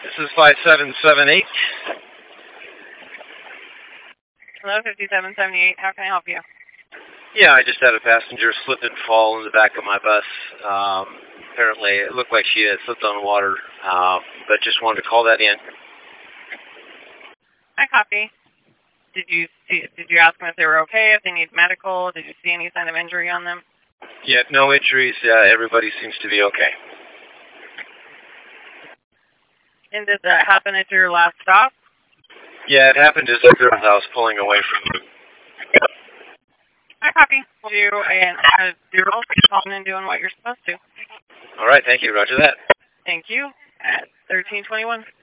This is 5778. Hello, 5778. How can I help you? Yeah, I just had a passenger slip and fall in the back of my bus. Apparently, it looked like she had slipped on water, but just wanted to call that in. I copy. Did you ask them if they were okay, if they need medical? Did you see any sign of injury on them? Yeah, no injuries. Everybody seems to be okay. And did that happen at your last stop? Yeah, it happened just as I was pulling away from you. I copy. You and you're also calling and doing what you're supposed to. All right, thank you. Roger that. Thank you. At 1321.